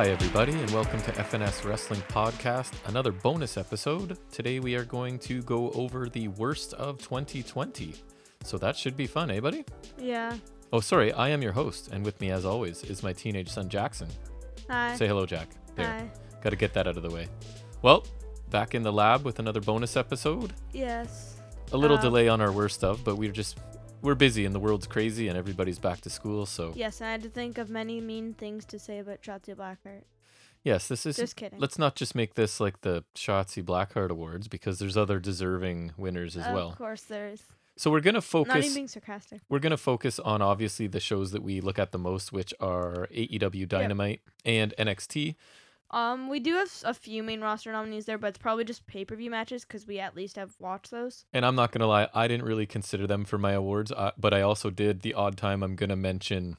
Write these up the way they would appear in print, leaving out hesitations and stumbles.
Hi, everybody, and welcome to FNS Wrestling Podcast, another bonus episode. Today we are going to go over the worst of 2020. So that should be fun, eh, buddy? Yeah. Oh, sorry, I am your host, and with me, as always, is my teenage son, Jackson. Hi. Say hello, Jack. There. Hi. Got to get that out of the way. Well, back in the lab with another bonus episode. Yes. A little delay on our worst of, but we're busy and the world's crazy and everybody's back to school, so... Yes, I had to think of many mean things to say about Shotzi Blackheart. Yes, this is... Just kidding. Let's not just make this like the Shotzi Blackheart Awards, because there's other deserving winners as well. Of course there is. So we're going to focus... Not even being sarcastic. We're going to focus on, obviously, the shows that we look at the most, which are AEW Dynamite and NXT. We do have a few main roster nominees there, but it's probably just pay-per-view matches because we at least have watched those. And I'm not going to lie, I didn't really consider them for my awards, but I also did the odd time I'm going to mention,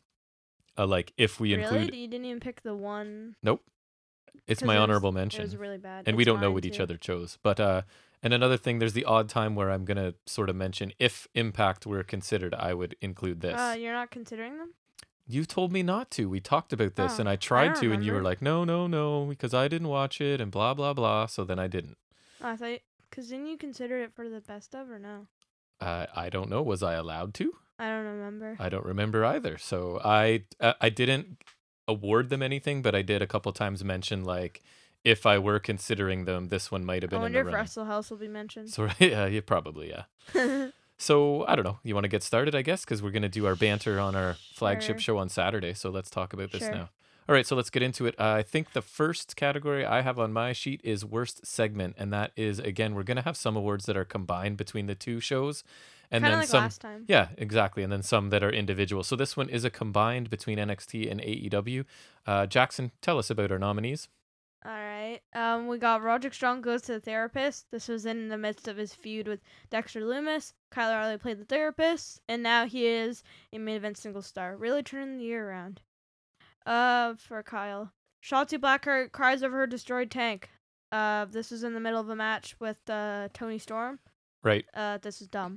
if we include... Really? You didn't even pick the one? Nope. It's my honorable mention. It was really bad. And we don't know what each other chose. But and another thing, there's the odd time where I'm going to sort of mention if Impact were considered, I would include this. You're not considering them? You told me not to. We talked about this, and I tried to, and you were like, no, because I didn't watch it, and blah, blah, blah, so then I didn't. I thought, because didn't you consider it for the best of, or no? I don't know. Was I allowed to? I don't remember. I don't remember either. So I didn't award them anything, but I did a couple times mention, if I were considering them, this one might have been in the running. I wonder if Wrestle House will be mentioned. So, yeah, probably, yeah. So, I don't know. You want to get started, I guess? Because we're going to do our banter on our flagship show on Saturday. So let's talk about this now. All right, so let's get into it. I think the first category I have on my sheet is worst segment. And that is, again, we're going to have some awards that are combined between the two shows. And kind of then like some, last time. Yeah, exactly. And then some that are individual. So this one is a combined between NXT and AEW. Jackson, tell us about our nominees. All right. We got Roderick Strong goes to the therapist. This was in the midst of his feud with Dexter Lumis. Kyle O'Reilly played the therapist, and now he is a main event single star. Really turning the year around. For Kyle, Shotzi Blackheart cries over her destroyed tank. This was in the middle of a match with Toni Storm. Right. This is dumb.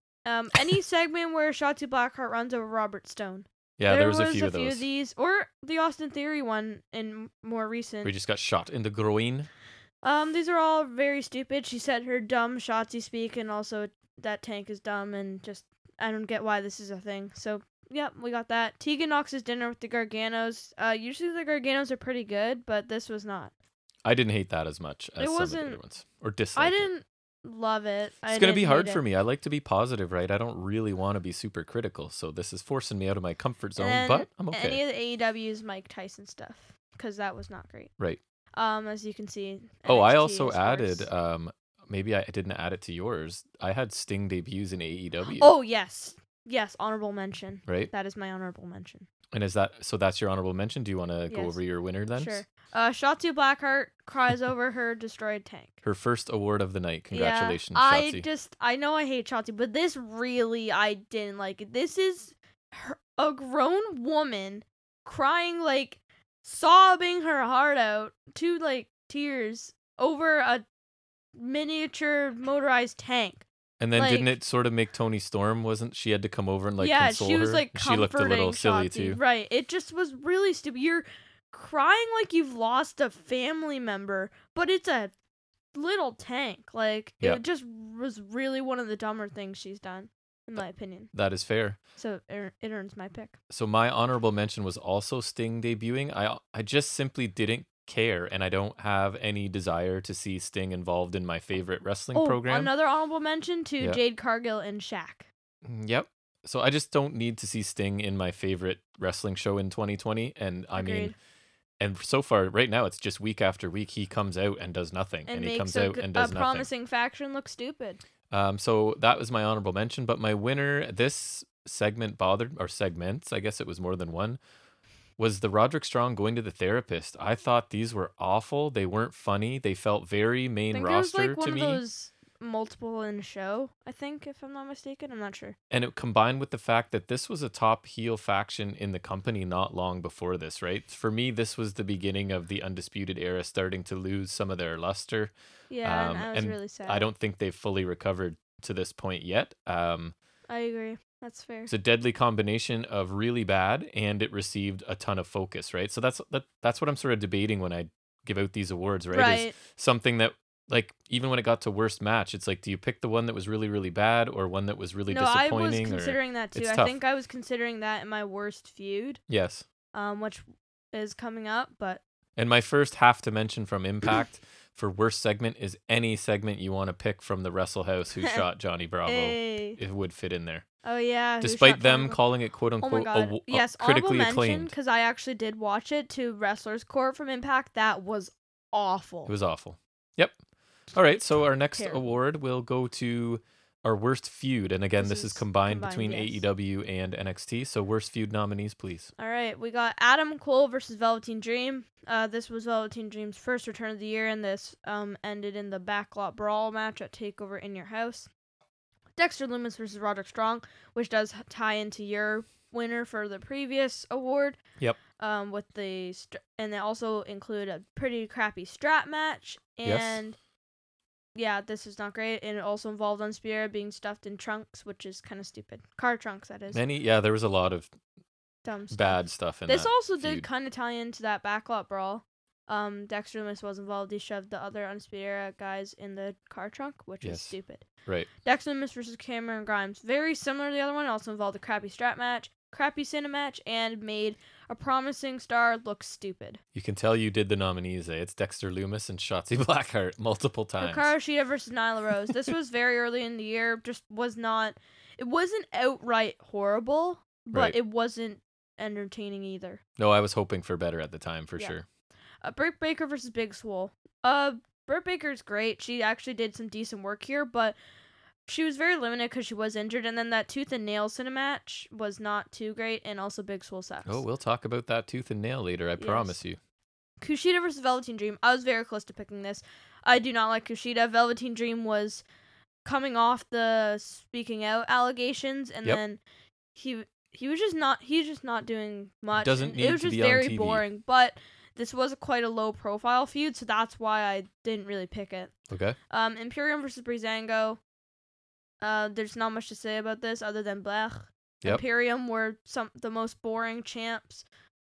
Any segment where Shotzi Blackheart runs over Robert Stone. Yeah, there was a few a of those. Few of these, or the Austin Theory one in more recent. We just got shot in the groin. These are all very stupid. She said her dumb Shotzi speak, and also that tank is dumb, and just I don't get why this is a thing. So yeah, we got that. Tegan Knox's dinner with the Garganos. Usually the Garganos are pretty good, but this was not. I didn't hate that as much as some of the other ones, or dislike. I didn't love it. It's going to be hard for me. I like to be positive, right? I don't really want to be super critical, so this is forcing me out of my comfort zone, but I'm okay. Any of the AEW's Mike Tyson stuff, because that was not great. Right. As you can see. Oh, I also added, maybe I didn't add it to yours. I had Sting debuts in AEW. Oh, yes. Yes, honorable mention. Right. That is my honorable mention. And that's your honorable mention? Do you want to go over your winner then? Sure. Shotzi Blackheart cries over her destroyed tank. Her first award of the night. Congratulations, Shotzi. I know I hate Shotzi, but this really, I didn't like it. This is a grown woman crying, sobbing her heart out to, tears over a miniature motorized tank. And then didn't it sort of make Toni Storm, she had to come over and console her? Yeah, she was she looked a little silly Shotzi. too. Right. It just was really stupid. You're crying like you've lost a family member, but it's a little tank. It just was really one of the dumber things she's done, in my opinion. That is fair. So it earns my pick. So my honorable mention was also Sting debuting. I just simply didn't care, and I don't have any desire to see Sting involved in my favorite wrestling program. Another honorable mention to Jade Cargill and Shaq. Yep. So I just don't need to see Sting in my favorite wrestling show in 2020, and I mean, and so far right now it's just week after week he comes out and does nothing, and he comes out and does nothing. A promising faction look stupid. So that was my honorable mention, but my winner this segment segments, I guess it was more than one, was the Roderick Strong going to the therapist. I thought these were awful. They weren't funny. They felt very main roster to me. It was one of those multiple in a show, I think, if I'm not mistaken. I'm not sure. And it combined with the fact that this was a top heel faction in the company not long before this, right? For me, this was the beginning of the Undisputed Era starting to lose some of their luster. Yeah, and I was really sad. I don't think they've fully recovered to this point yet. I agree. That's fair. It's a deadly combination of really bad and it received a ton of focus, right? So that's what I'm sort of debating when I give out these awards, right? Is Right. something that, like, even when it got to worst match, it's like, do you pick the one that was really, really bad or one that was really No, I was disappointing? considering that too. It's I tough. think I was considering that in my worst feud, Yes. which is coming up, but And my first have to mention from Impact for worst segment is any segment you want to pick from the Wrestle House who shot Johnny Bravo. Hey. It would fit in there. Oh yeah. Despite them calling it quote Oh my unquote god. Yes, honorable critically mention, acclaimed. because I actually did watch it, to Wrestlers Court from Impact. That was awful. It was awful. Yep. All right, so our next Terrible. award will go to our worst feud. And again, this is combined between yes. AEW and NXT. So worst feud nominees, please. All right, we got Adam Cole versus Velveteen Dream. This was Velveteen Dream's first return of the year, and this ended in the Backlot Brawl match at TakeOver in Your House. Dexter Lumis versus Roderick Strong, which does tie into your winner for the previous award. Yep. With and they also include a pretty crappy strap match, and yeah, this is not great. And it also involved Unspiera being stuffed in trunks, which is kind of stupid. Car trunks, that is. There was a lot of dumb stuff. bad stuff in this that also feud. did kind of tie into that Backlot Brawl. Dexter Lumis was involved. He shoved the other Unspiera guys in the car trunk, which is stupid. Right. Dexter Lumis versus Cameron Grimes, very similar to the other one. Also involved a crappy strap match, crappy cinema match, and made a promising star look stupid. You can tell you did the nominees. It's Dexter Lumis and Shotzi Blackheart multiple times. Hikaru Shida versus Nyla Rose. This was very early in the year. Just was not. It wasn't outright horrible, but it wasn't entertaining either. No, I was hoping for better at the time, for sure. Britt Baker versus Big Swole. Britt Baker's great. She actually did some decent work here, but she was very limited because she was injured. And then that Tooth and Nail cinema match was not too great, and also Big Swole sucks. Oh, we'll talk about that Tooth and Nail later, I promise you. Kushida versus Velveteen Dream. I was very close to picking this. I do not like Kushida. Velveteen Dream was coming off the speaking out allegations, and then he's just not doing much. Doesn't need it was to just be on very TV. boring, but this was quite a low profile feud, so that's why I didn't really pick it. Okay. Imperium versus Breezango. There's not much to say about this other than blech. Yep. Imperium were the most boring champs,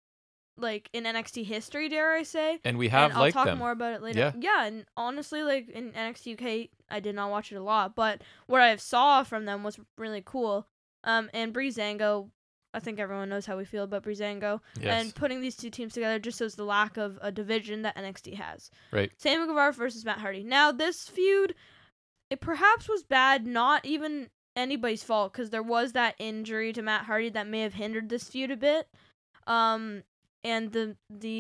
like, in NXT history, dare I say. And we have I'll liked talk them. more about it later. Yeah, and honestly, like, in NXT UK, I did not watch it a lot, but what I saw from them was really cool. And Breezango, I think everyone knows how we feel about Breezango. Yes. And putting these two teams together just shows the lack of a division that NXT has. Right. Sammy Guevara versus Matt Hardy. Now, this feud, it perhaps was bad, not even anybody's fault, because there was that injury to Matt Hardy that may have hindered this feud a bit. And the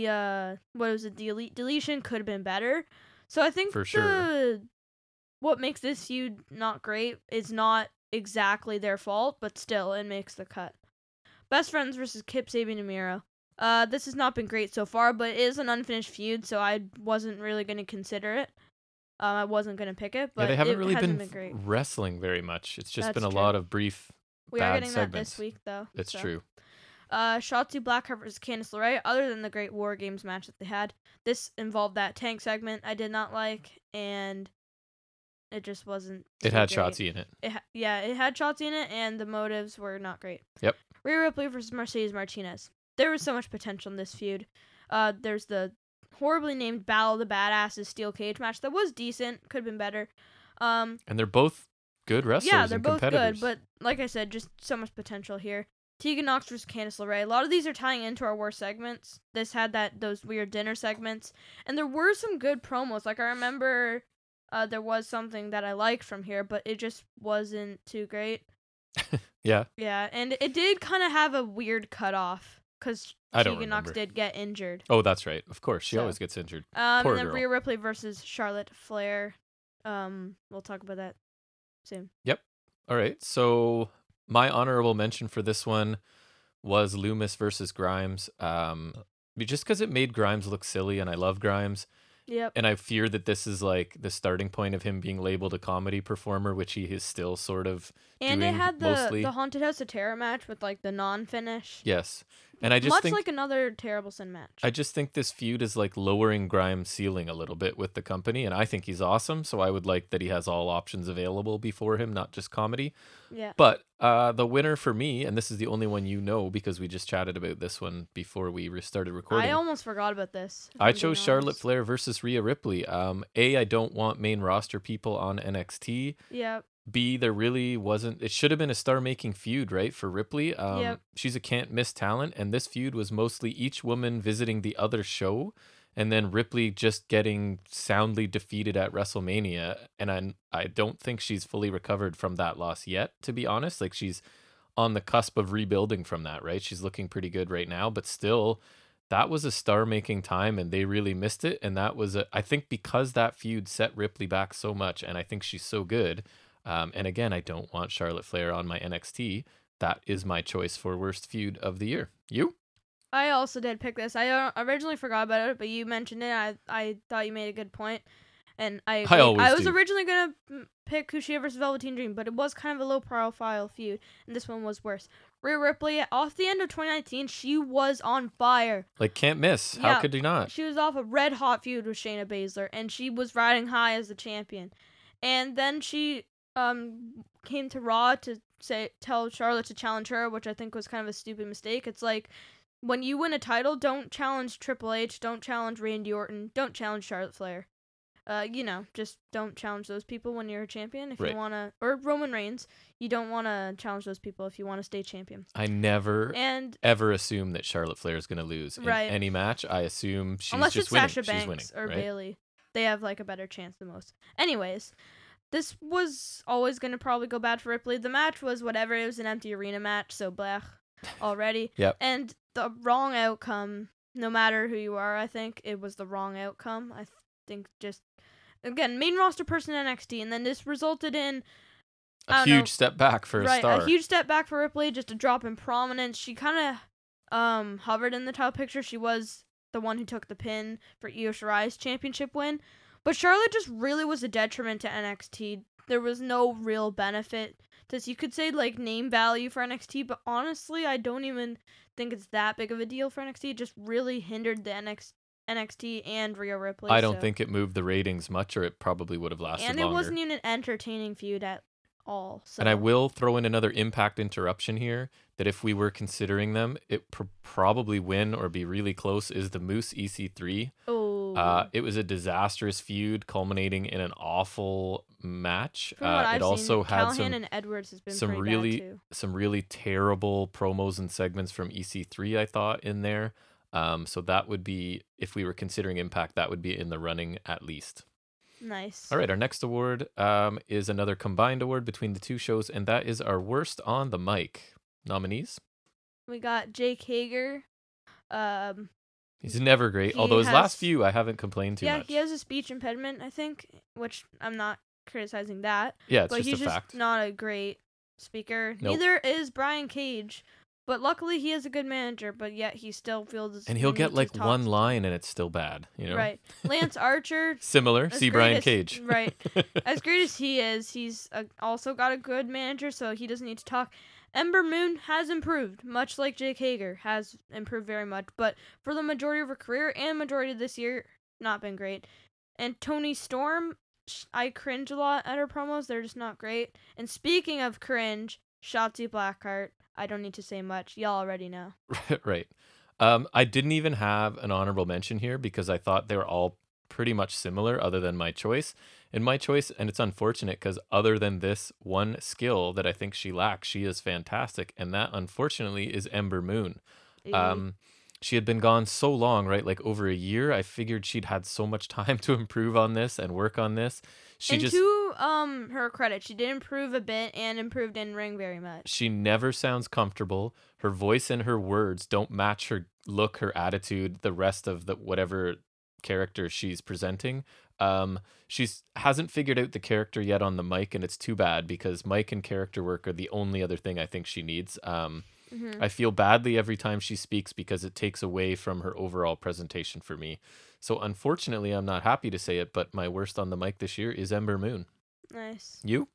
elite deletion could have been better. So I think for sure, what makes this feud not great is not exactly their fault, but still it makes the cut. Best Friends versus Kip Sabian and Miro. This has not been great so far, but it is an unfinished feud, so I wasn't really going to consider it. I wasn't going to pick it, but they haven't really been great. wrestling very much. It's just That's been a true. lot of brief We bad are getting segments. that this week, though. That's true. Shotzi Blackheart versus Candice LeRae. Other than the great War Games match that they had, this involved that tank segment I did not like, and it just wasn't. It had great. Shotzi in it. It had Shotzi in it, and the motives were not great. Yep. Rhea Ripley versus Mercedes Martinez. There was so much potential in this feud. There's the horribly named Battle of the Badasses steel cage match that was decent, could have been better. And they're both good wrestlers. Yeah, they're and both competitors. good, but like I said, just so much potential here. Tegan Nox versus Candice LeRae. A lot of these are tying into our worst segments. This had those weird dinner segments, and there were some good promos. Like, I remember there was something that I liked from here, but it just wasn't too great. Yeah. Yeah, and it did kind of have a weird cutoff because Tegan Nox did get injured. Oh, that's right. Of course, she always gets injured. Poor and then girl. Rhea Ripley versus Charlotte Flair. We'll talk about that soon. Yep. All right. So my honorable mention for this one was Loomis versus Grimes. Just because it made Grimes look silly, and I love Grimes. Yep. And I fear that this is like the starting point of him being labeled a comedy performer, which he is still sort of and doing it had mostly. the Haunted House of Terror match with like the non-finish. Yes. And I just much think like another Terrible Sin match. I just think this feud is like lowering Grimes' ceiling a little bit with the company, and I think he's awesome. So I would like that he has all options available before him, not just comedy. Yeah. But the winner for me, and this is the only one you know because we just chatted about this one before we started recording. I almost forgot about this. I chose Charlotte Flair versus Rhea Ripley. I don't want main roster people on NXT. Yeah. B, there really wasn't. It should have been a star-making feud, right, for Ripley. Yep. She's a can't-miss talent, and this feud was mostly each woman visiting the other show, and then Ripley just getting soundly defeated at WrestleMania. And I don't think she's fully recovered from that loss yet, to be honest. Like, she's on the cusp of rebuilding from that, right? She's looking pretty good right now, but still, that was a star-making time, and they really missed it. And that was, I think, because that feud set Ripley back so much, and I think she's so good. And again, I don't want Charlotte Flair on my NXT. That is my choice for worst feud of the year. You? I also did pick this. I originally forgot about it, but you mentioned it. I thought you made a good point, and I agree. I was originally gonna pick Kushida versus Velveteen Dream, but it was kind of a low-profile feud, and this one was worse. Rhea Ripley, off the end of 2019, she was on fire. Like, can't miss. How could you not? She was off a red-hot feud with Shayna Baszler, and she was riding high as the champion. And then she came to Raw to tell Charlotte to challenge her, which I think was kind of a stupid mistake. It's like, when you win a title, don't challenge Triple H, don't challenge Randy Orton, don't challenge Charlotte Flair. Just don't challenge those people when you're a champion. If you want to, or Roman Reigns, you don't want to challenge those people if you want to stay champion. I never ever assume that Charlotte Flair is going to lose in any match. I assume she's Unless just it's winning. Sasha Banks or Bayley. They have like a better chance than most. Anyways, this was always going to probably go bad for Ripley. The match was whatever. It was an empty arena match, so blech already. Yep. And the wrong outcome, no matter who you are, I think it was the wrong outcome. I think just, again, main roster person NXT, and then this resulted in a huge step back for a star. A huge step back for Ripley, just a drop in prominence. She kind of hovered in the title picture. She was the one who took the pin for Io Shirai's championship win. But Charlotte just really was a detriment to NXT. There was no real benefit. You could say, like, name value for NXT, but honestly, I don't even think it's that big of a deal for NXT. It just really hindered the NXT and Rhea Ripley. I don't think it moved the ratings much, or it probably would have lasted longer. And it wasn't even an entertaining feud at all. So. And I will throw in another Impact interruption here, that if we were considering them, it probably win or be really close is the Moose EC3. Oh. It was a disastrous feud culminating in an awful match. From what I've also seen, had Callahan and Edwards has been some pretty bad too. Some really terrible promos and segments from EC3, I thought, in there. So that would be, if we were considering Impact, that would be in the running at least. Nice. All right, our next award is another combined award between the two shows, and that is our worst on the mic. Nominees? We got Jake Hager. He's never great, although his last few I haven't complained too much. Yeah, he has a speech impediment, I think, which I'm not criticizing that. Yeah, it's but just a fact. He's just not a great speaker. Nope. Neither is Brian Cage. But luckily, he is a good manager, but yet he still feels... And he'll get like one line and it's still bad, you know? Right. Lance Archer... Similar. See Brian Cage. Right. As great as he is, he's also got a good manager, so he doesn't need to talk. Ember Moon has improved, much like Jake Hager has improved very much. But for the majority of her career and majority of this year, not been great. And Toni Storm, I cringe a lot at her promos. They're just not great. And speaking of cringe, Shotzi Blackheart. I don't need to say much. Y'all already know. Right. I didn't even have an honorable mention here because I thought they were all pretty much similar other than my choice. And my choice, and it's unfortunate because other than this one skill that I think she lacks, she is fantastic. And that, unfortunately, is Ember Moon. She had been gone so long, right? Like over a year. I figured she'd had so much time to improve on this and work on this. To her credit, she did improve a bit and improved in ring very much. She never sounds comfortable. Her voice and her words don't match her look, her attitude, the rest of the whatever character she's presenting. She hasn't figured out the character yet on the mic, and it's too bad because mic and character work are the only other thing I think she needs. I feel badly every time she speaks because it takes away from her overall presentation for me. So unfortunately, I'm not happy to say it, but my worst on the mic this year is Ember Moon. Nice. You?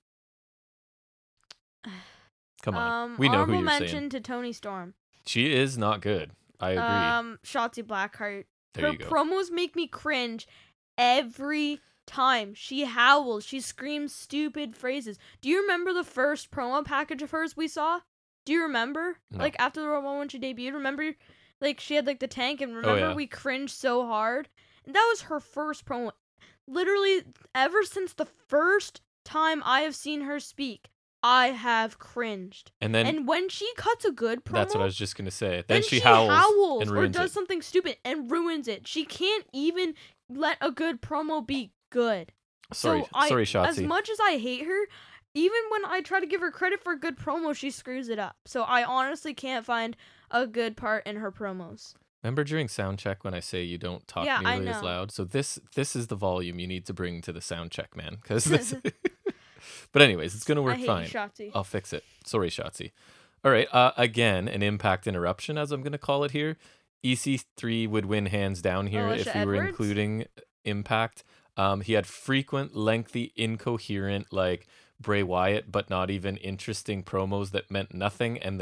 Come on. We know who you're saying. Honorable mention to Toni Storm. She is not good. I agree. Shotzi Blackheart. There Her you go. promos make me cringe every time. She howls. She screams stupid phrases. Do you remember the first promo package of hers we saw? Do you remember? No. Like after the Rumble when she debuted, remember? Like she had like the tank, and remember we cringed so hard. And that was her first promo. Literally, ever since the first time I have seen her speak, I have cringed. And when she cuts a good promo, that's what I was just gonna say. Then she howls and or does something stupid and ruins it. She can't even let a good promo be good. Sorry, Shotzi. As much as I hate her, even when I try to give her credit for a good promo, she screws it up. So I honestly can't find a good part in her promos. Remember during sound check when I say you don't talk nearly as loud? So this is the volume you need to bring to the sound check, man. Because this. But anyways, it's gonna work fine. Shotzi. I'll fix it. Sorry, Shotzi. All right. Again, an Impact interruption, as I'm gonna call it here. EC3 would win hands down here if we were including Impact. He had frequent, lengthy, incoherent, like Bray Wyatt, but not even interesting promos that meant nothing. And the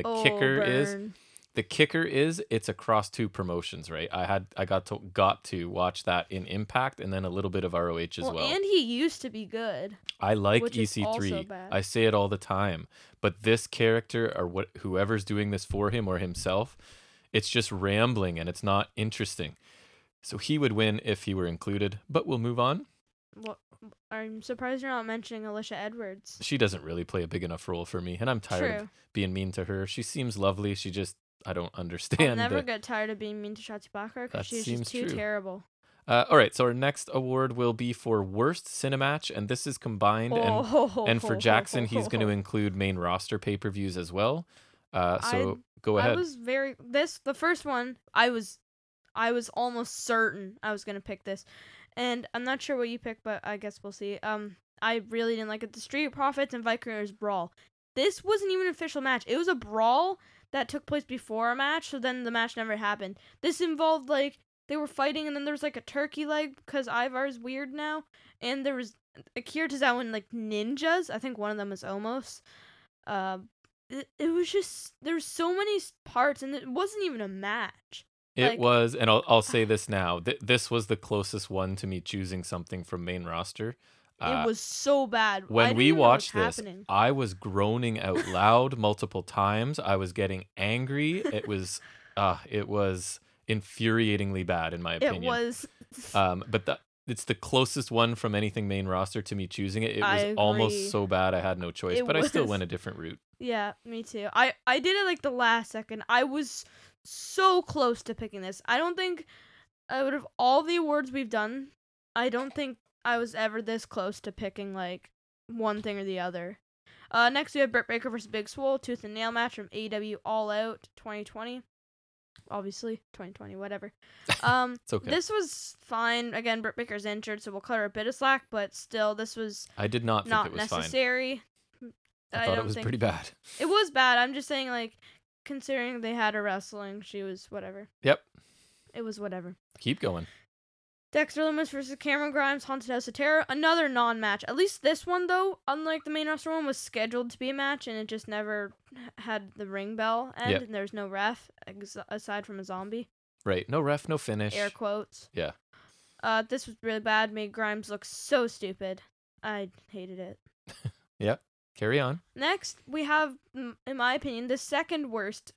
kicker is it's across two promotions, right? I got to watch that in Impact and then a little bit of ROH as well. And he used to be good. I like EC3. I say it all the time. But this character or whoever's doing this for him or himself, it's just rambling and it's not interesting. So he would win if he were included, but we'll move on. Well, I'm surprised you're not mentioning Alicia Edwards. She doesn't really play a big enough role for me, and I'm tired of being mean to her. She seems lovely. I don't understand. I'll never get tired of being mean to Shotzi Blackheart because she's just too terrible. All right, so our next award will be for Worst Cinematch, and this is combined. And for Jackson, he's going to include main roster pay-per-views as well. So go ahead. The first one, I was almost certain I was going to pick this. And I'm not sure what you picked, but I guess we'll see. I really didn't like it. The Street Profits and Vikings Brawl. This wasn't even an official match. It was a brawl that took place before a match, so then the match never happened. This involved, like, they were fighting, and then there was, like, a turkey leg, because Ivar's weird now, and there was Akira Tozawa and, like, ninjas. I think one of them was Omos. It was just, there were so many parts, and it wasn't even a match. It was, and I'll say this now. This was the closest one to me choosing something from main roster. It was so bad. When we watched this, I was groaning out loud multiple times. I was getting angry. It was infuriatingly bad in my opinion. It was. But it's the closest one from anything main roster to me choosing it. It was almost so bad I had no choice, but I still went a different route. Yeah, me too. I did it like the last second. I was so close to picking this. I don't think out of all the awards we've done, I don't think I was ever this close to picking like one thing or the other. Next we have Britt Baker versus Big Swole, tooth and nail match from AEW All Out 2020. Obviously 2020, whatever. It's okay. This was fine. Again, Britt Baker's injured, so we'll cut her a bit of slack. But still, this was I did not think it was necessary. Fine. I thought it was pretty bad. It was bad. I'm just saying, like, considering they had her wrestling, she was whatever. Yep. It was whatever. Keep going. Dexter Lumis versus Cameron Grimes, Haunted House of Terror. Another non-match. At least this one, though, unlike the main roster one, was scheduled to be a match, and it just never had the ring bell end, and there's no ref, aside from a zombie. Right. No ref, no finish. Air quotes. Yeah. This was really bad. Made Grimes look so stupid. I hated it. Yep. Carry on. Next, we have, in my opinion, the second worst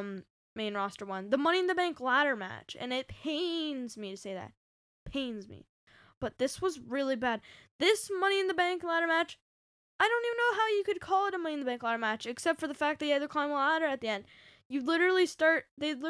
main roster one. The Money in the Bank ladder match. And it pains me to say that. Pains me. But this was really bad. This Money in the Bank ladder match, I don't even know how you could call it a Money in the Bank ladder match, except for the fact that you had to climb a ladder at the end. They literally started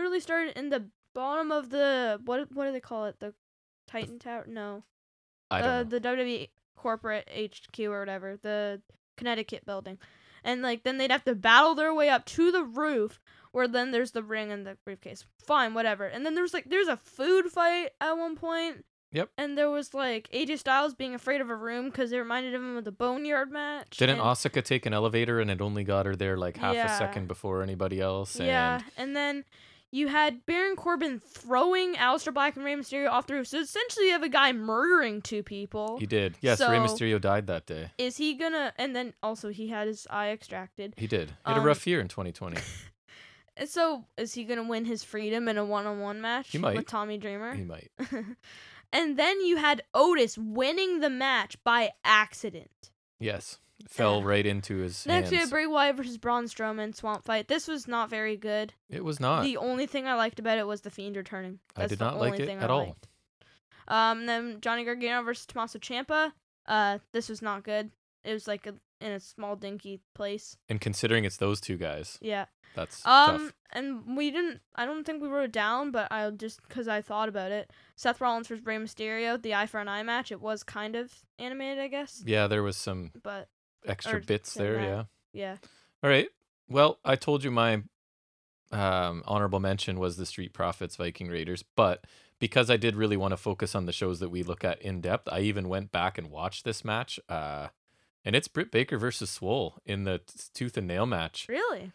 in the bottom of the, what do they call it? The Titan Tower? No. I don't know. The WWE corporate HQ or whatever. The Connecticut building. And like then they'd have to battle their way up to the roof where then there's the ring and the briefcase. Fine, whatever. And then there's a food fight at one point. Yep. And there was like AJ Styles being afraid of a room because it reminded him of the Boneyard match. Didn't Asuka take an elevator and it only got her there like half a second before anybody else? Yeah, and then you had Baron Corbin throwing Aleister Black and Rey Mysterio off the roof. So essentially you have a guy murdering two people. He did. Yes, Rey Mysterio died that day. Is he gonna... And then also he had his eye extracted. He did. He had a rough year in 2020. So, is he gonna win his freedom in a one-on-one match He might. with Tommy Dreamer? He might. And then you had Otis winning the match by accident. Yes. Fell right into his Next, hands. we had Bray Wyatt versus Braun Strowman Swamp Fight. This was not very good. It was not. The only thing I liked about it was the Fiend returning. I did not like it at all. Then Johnny Gargano versus Tommaso Ciampa. This was not good. It was like in a small dinky place. And considering it's those two guys, Yeah. that's tough. And I don't think we wrote it down, but I just because I thought about it. Seth Rollins versus Rey Mysterio, the eye for an eye match. It was kind of animated, I guess. Yeah, there was some But extra bits there. Yeah. Yeah. All right. Well, I told you my honorable mention was the Street Profits Viking Raiders, but because I did really want to focus on the shows that we look at in depth, I even went back and watched this match. And it's Britt Baker versus Swole in the tooth and nail match. Really?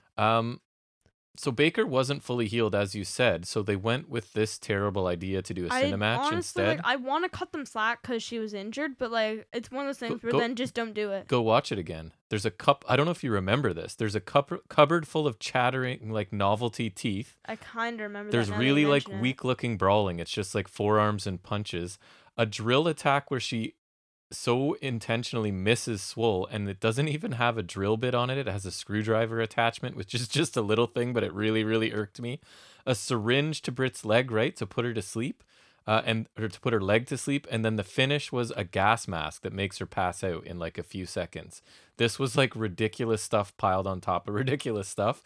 So Baker wasn't fully healed, as you said, so they went with this terrible idea to do a Cinematch honestly, instead. I want to cut them slack because she was injured, but it's one of those things where then just don't do it. Go watch it again. There's a I don't know if you remember this. There's a cupboard full of chattering novelty teeth. I kind of remember. There's that really weak-looking brawling. It's just forearms and punches. A drill attack where she so intentionally misses Swole, and it doesn't even have a drill bit on it. It has a screwdriver attachment, which is just a little thing, but it really, really irked me. A syringe to Britt's leg, right, to put her to sleep, or to put her leg to sleep, and then the finish was a gas mask that makes her pass out in a few seconds. This was ridiculous stuff piled on top of ridiculous stuff.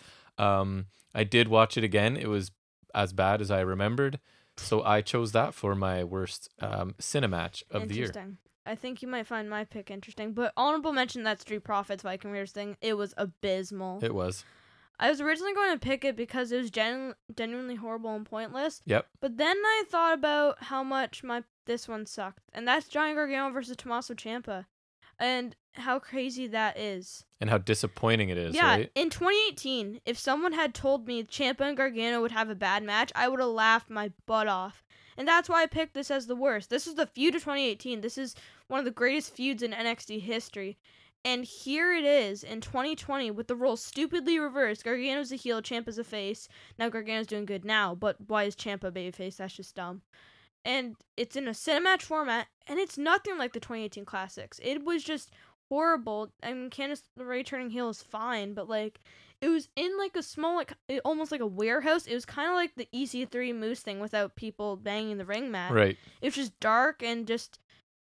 I did watch it again. It was as bad as I remembered, so I chose that for my worst Cinematch of the year. I think you might find my pick interesting, but honorable mention that Street Profits Viking Raiders thing. It was abysmal. It was. I was originally going to pick it because it was genuinely horrible and pointless. Yep. But then I thought about how much this one sucked, and that's Johnny Gargano versus Tommaso Ciampa, and how crazy that is. And how disappointing it is, yeah, right? In 2018, if someone had told me Ciampa and Gargano would have a bad match, I would have laughed my butt off. And that's why I picked this as the worst. This is the feud of 2018. This is one of the greatest feuds in NXT history. And here it is in 2020 with the roles stupidly reversed. Gargano's a heel, Ciampa's a face. Now Gargano's doing good now, but why is Ciampa babyface? That's just dumb. And it's in a Cinematch format, and it's nothing like the 2018 Classics. It was just horrible. I mean, Candice LeRae turning heel is fine, but it was in a small, almost like a warehouse. It was kind of like the EC3 Moose thing without people banging the ring mat. Right. It was just dark and it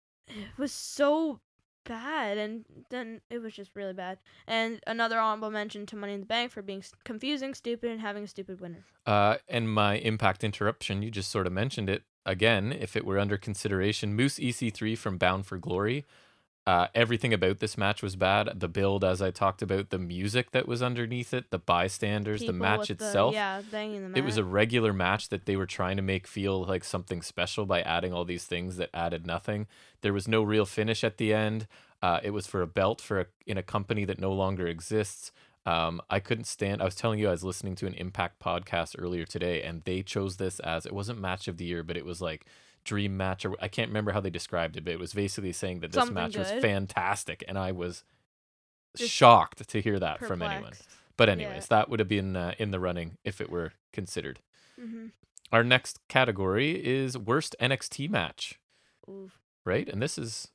was so bad, and then it was just really bad. And another honorable mention to Money in the Bank for being confusing, stupid, and having a stupid winner. And my Impact interruption, you just sort of mentioned it again. If it were under consideration, Moose EC3 from Bound for Glory. Everything about this match was bad. The build, as I talked about, the music that was underneath it, the bystanders, the match itself. Banging the mat. It was a regular match that they were trying to make feel like something special by adding all these things that added nothing. There was no real finish at the end. It was for a belt in a company that no longer exists. I couldn't stand. I was telling you, I was listening to an Impact podcast earlier today, and they chose this as, it wasn't match of the year, but it was dream match, or I can't remember how they described it, but it was basically saying that this match was fantastic, and I was just shocked to hear that from anyone. But anyways, that would have been in the running if it were considered. Mm-hmm. Our next category is worst NXT match. Oof. Right? And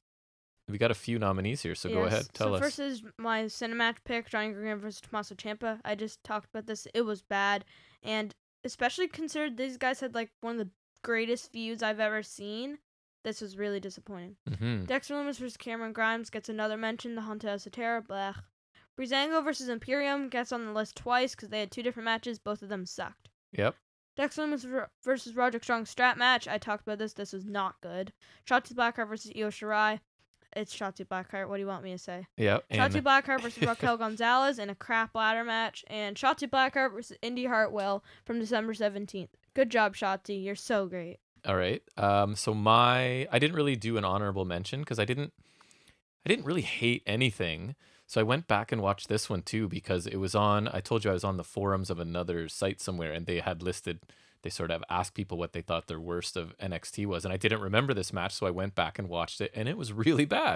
we got a few nominees here, so go ahead, tell us. So first is my Cinematch pick, Johnny Gargano versus Tommaso Ciampa. I just talked about this. It was bad, and especially considered these guys had one of the greatest feuds I've ever seen. This was really disappointing. Mm-hmm. Dexter Lumis versus Cameron Grimes gets another mention. The Honta Esoterra, blech. Breezango versus Imperium gets on the list twice because they had two different matches. Both of them sucked. Yep. Dexter Lumis versus Roderick Strong strap match. I talked about this. This was not good. Shotzi Blackheart versus Io Shirai. It's Shotzi Blackheart. What do you want me to say? Yeah. Shotzi Blackheart versus Raquel Gonzalez in a crap ladder match. And Shotzi Blackheart versus Indy Hartwell from December 17th. Good job, Shotzi. You're so great. All right. So I didn't really do an honorable mention because I didn't really hate anything. So I went back and watched this one too because it was on, I told you I was on the forums of another site somewhere, and they had listed, they sort of asked people what they thought their worst of NXT was. And I didn't remember this match, so I went back and watched it, and it was really bad.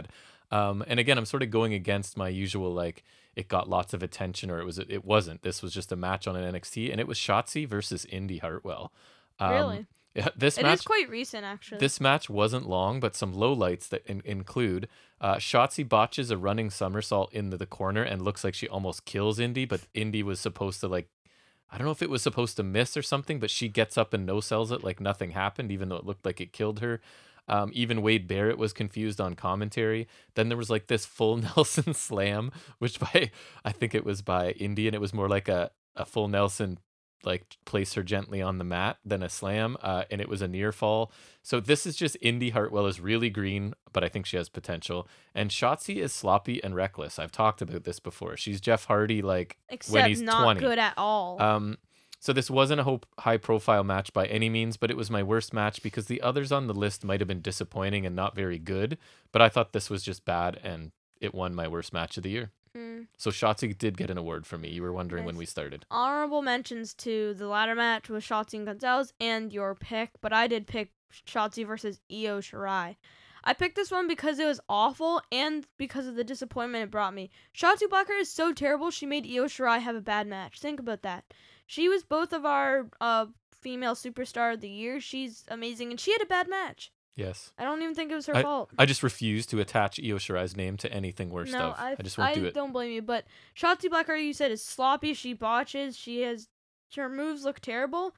And again, I'm sort of going against my usual like it got lots of attention or it wasn't. This was just a match on an NXT, and it was Shotzi versus Indy Hartwell. Um, Really? yeah, this It is match quite recent, actually. this match wasn't long, but some lowlights that include Shotzi botches a running somersault into the corner and looks like she almost kills Indy, but Indy was supposed to like I don't know if it was supposed to miss or something, but she gets up and no sells it like nothing happened, even though it looked like it killed her. Even Wade Barrett was confused on commentary. Then there was like this full Nelson slam, which by I think it was by Indy, and it was more like a full Nelson like place her gently on the mat than a slam, and it was a near fall. So this is just Indy Hartwell is really green, but I think she has potential. And Shotzi is sloppy and reckless. I've talked about this before. She's Jeff Hardy like when Except he's not 20. good at all. So this wasn't a high profile match by any means, but it was my worst match because the others on the list might have been disappointing and not very good. But I thought this was just bad, and it won my worst match of the year. So Shotzi did get an award from me. You were wondering when Nice. we started. Honorable mentions to the ladder match with Shotzi and Gonzalez and your pick, but I did pick Shotzi versus Io Shirai. I picked this one because it was awful and because of the disappointment it brought me. Shotzi Blackheart is so terrible, she made Io Shirai have a bad match. Think about that. She was both of our female superstar of the year. She's amazing, and she had a bad match. Yes. I don't even think it was her fault. I just refuse to attach Io Shirai's name to anything worst of. I just won't do it. I don't blame you, but Shotzi Blackheart, you said, is sloppy. She botches. Her moves look terrible,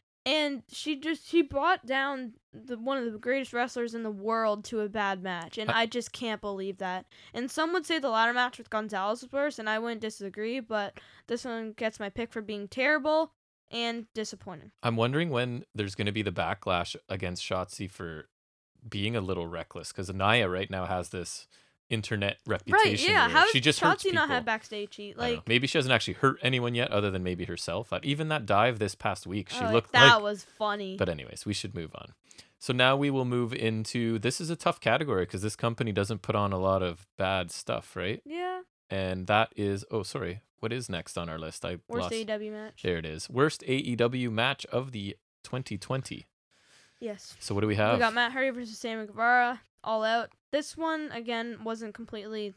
and she brought down one of the greatest wrestlers in the world to a bad match, and I just can't believe that. And some would say the ladder match with Gonzalez was worse, and I wouldn't disagree, but this one gets my pick for being terrible and disappointing. I'm wondering when there's going to be the backlash against Shotzi for being a little reckless, because Anaya right now has this internet reputation. Right, yeah. Where How she does just hurts Shotzi not people. have backstage heat? I don't know. Maybe she hasn't actually hurt anyone yet, other than maybe herself. Even that dive this past week, she looked that like was funny. But anyways, we should move on. So now we will move into this is a tough category because this company doesn't put on a lot of bad stuff, right? Yeah. And that is what is next on our list? Worst AEW match. There it is. Worst AEW match of the 2020. Yes. So what do we have? We got Matt Hardy versus Sammy Guevara, All Out. This one, again, wasn't completely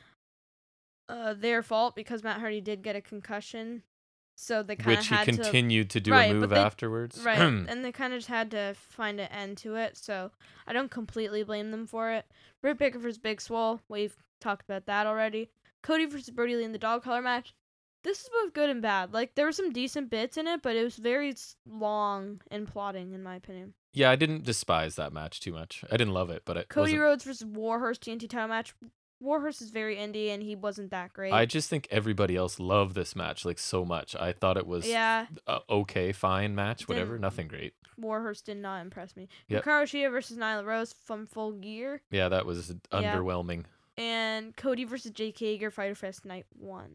their fault because Matt Hardy did get a concussion. So they kind of had to... Which he continued to do a move afterwards. Right, and they kind of just had to find an end to it. So I don't completely blame them for it. Britt Baker versus Big Swole. We've talked about that already. Cody versus Brody Lee in the dog collar match. This is both good and bad. Like, there were some decent bits in it, but it was very long and plotting, in my opinion. Yeah, I didn't despise that match too much. I didn't love it, but it Cody Rhodes versus Warhorse TNT title match. Warhorse is very indie, and he wasn't that great. I just think everybody else loved this match like so much. I thought it was okay, fine match, whatever, nothing great. Warhorse did not impress me. Yep. Hikaru Shida versus Nyla Rose from Full Gear. Yeah, that was underwhelming. And Cody versus Jake Hager, Fyter Fest Night 1.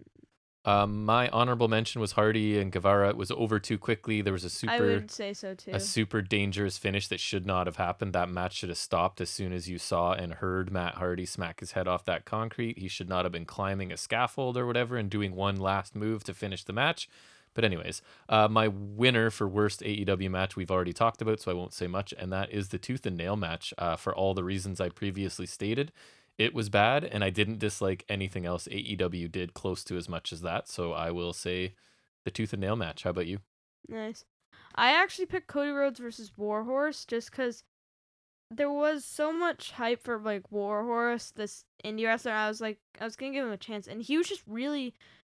My honorable mention was Hardy and Guevara. It was over too quickly. There was I would say so too. A super dangerous finish that should not have happened. That match should have stopped as soon as you saw and heard Matt Hardy smack his head off that concrete. He should not have been climbing a scaffold or whatever and doing one last move to finish the match. But anyways, my winner for worst AEW match we've already talked about, so I won't say much, and that is the Tooth and Nail match for all the reasons I previously stated. It was bad, and I didn't dislike anything else AEW did close to as much as that, so I will say the Tooth and Nail match. How about you? Nice. I actually picked Cody Rhodes versus Warhorse just because there was so much hype for, like, Warhorse, this indie wrestler. I was going to give him a chance, and he was just really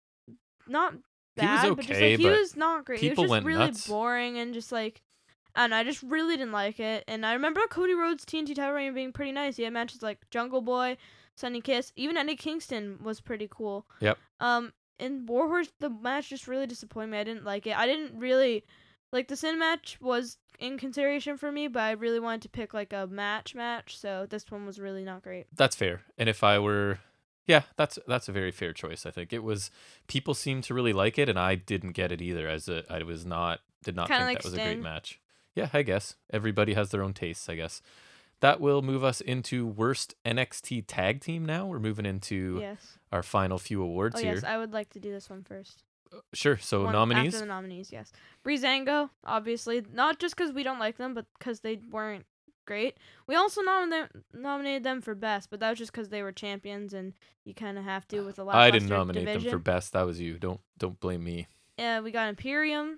not bad, okay, but just, like, he was not great. People it was just really nuts. boring and just, like, and I just really didn't like it. And I remember Cody Rhodes' TNT title reign being pretty nice. He had matches like Jungle Boy, Sunny Kiss, even Eddie Kingston was pretty cool. Yep. In Warhorse, the match just really disappointed me. I didn't like it. I didn't really like the Sin match was in consideration for me, but I really wanted to pick like a match. So this one was really not great. That's fair. And if I were, yeah, that's a very fair choice. I think it was. People seemed to really like it, and I didn't get it either. Did not think like that was Sting. a great match. Yeah, I guess. Everybody has their own tastes, I guess. That will move us into worst NXT tag team now. We're moving into our final few awards here. Yes, I would like to do this one first. Sure. So nominees? After the nominees, yes. Breezango, obviously. Not just because we don't like them, but because they weren't great. We also nominated them for best, but that was just because they were champions, and you kind of have to with a I didn't lackluster nominate them for division. best. That was you. Don't blame me. Yeah, we got Imperium.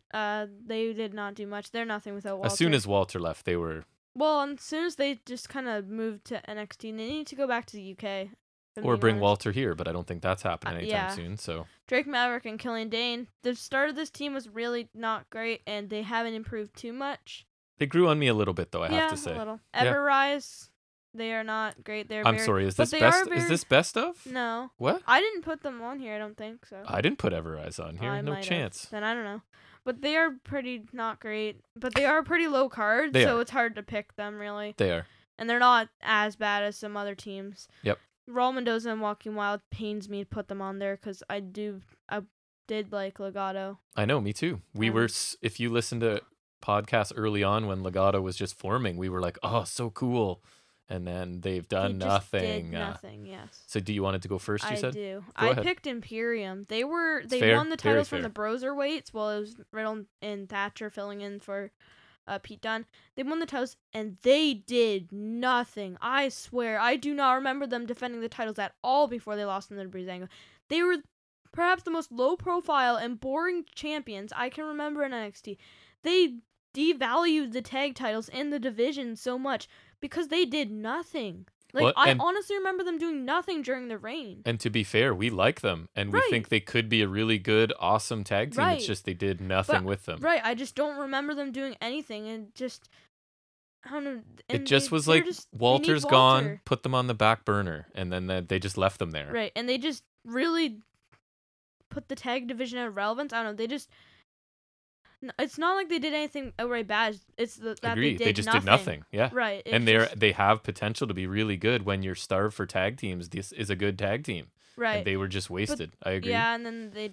They did not do much. They're nothing without Walter. As soon as Walter left, they were. Well, and as soon as they just kind of moved to NXT, they need to go back to the UK. Or bring Walter here, but I don't think that's happening anytime yeah. soon. So Drake Maverick and Killian Dane. The start of this team was really not great, and they haven't improved too much. they grew on me a little bit, though. I have to A say. little. Yeah. Everrise, they are not great. I'm sorry. Is this best? Is this best of? No. What? I didn't put them on here. I don't think so. I didn't put Everrise on here. No chance. Then I don't know. But they are pretty not great. But they are pretty low card, They so are. It's hard to pick them really. They are. And they're not as bad as some other teams. Yep. Raul Mendoza and Walking Wild pains me to put them on there because I did like Legado. I know, me too. We were, if you listen to podcasts early on when Legado was just forming, we were like, oh, so cool. And then they've done nothing. Did nothing, yes. So do you want it to go first, you said? I do. Go ahead. Picked Imperium. They fair. won the titles Very from the Broserweights while it was Riddle and Thatcher filling in for Pete Dunne. They won the titles and they did nothing. I swear, I do not remember them defending the titles at all before they lost in the Breezango. They were perhaps the most low profile and boring champions I can remember in NXT. They devalued the tag titles in the division so much because they did nothing. I honestly remember them doing nothing during the reign. And to be fair, we like them, and we think they could be a really good, awesome tag team. It's just they did nothing with them. Right, I just don't remember them doing anything, and just, I don't know. It just was like, Walter's gone, put them on the back burner, and then they just left them there. Right, and they just really put the tag division out of relevance. I don't know, they just... It's not like they did anything outright bad. It's that they just did nothing. Yeah, right. And they have potential to be really good when you're starved for tag teams. This is a good tag team. Right. And they were just wasted. I agree. Yeah, and then the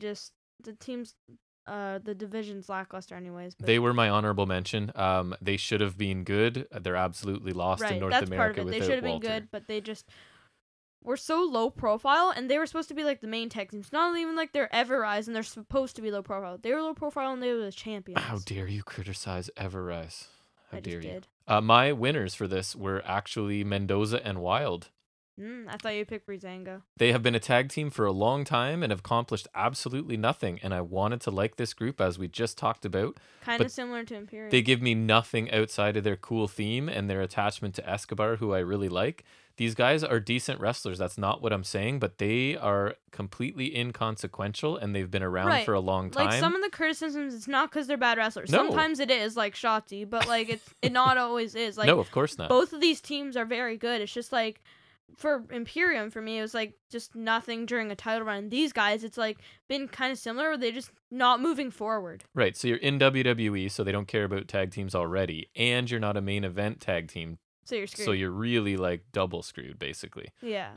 division's lackluster anyways. But they were my honorable mention. They should have been good. They're absolutely lost in North America part of it. without They should have been Walter. good, but they just were so low profile, and they were supposed to be like the main tag teams. Not even like they're Everrise, and they're supposed to be low profile. They were low profile, and they were the champions. How dare you criticize Everrise? How dare you? Did. My winners for this were actually Mendoza and Wild. I thought you picked Breezango. They have been a tag team for a long time and have accomplished absolutely nothing. And I wanted to like this group, as we just talked about. Kind of similar to Imperium. They give me nothing outside of their cool theme and their attachment to Escobar, who I really like. These guys are decent wrestlers. That's not what I'm saying, but they are completely inconsequential, and they've been around for a long time. Like, some of the criticisms, it's not because they're bad wrestlers. No. Sometimes it is, like Shotzi, but like it not always is. Like, no, of course not. Both of these teams are very good. It's just like, for Imperium, for me, it was like just nothing during a title run. These guys, it's like been kind of similar, where they're just not moving forward. Right, so you're in WWE, so they don't care about tag teams already, and you're not a main event tag team. So you're screwed. So you're really like double screwed, basically. Yeah.